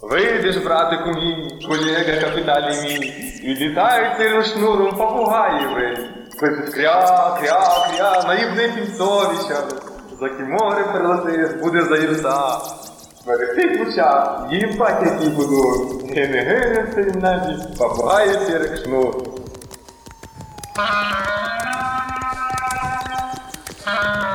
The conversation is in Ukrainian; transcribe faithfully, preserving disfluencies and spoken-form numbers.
Вийдеш, братику мій, колега капіталі мій, і літають цим шнуром попугаї ви. Пишеш кря, кря, кря, наївне пінцовища, за кімори прилетиш, буде заїзда. Мерехтить в очах, їбать який будуть, ге-не-ге в цій небі, попугаї сірик шнур. Ah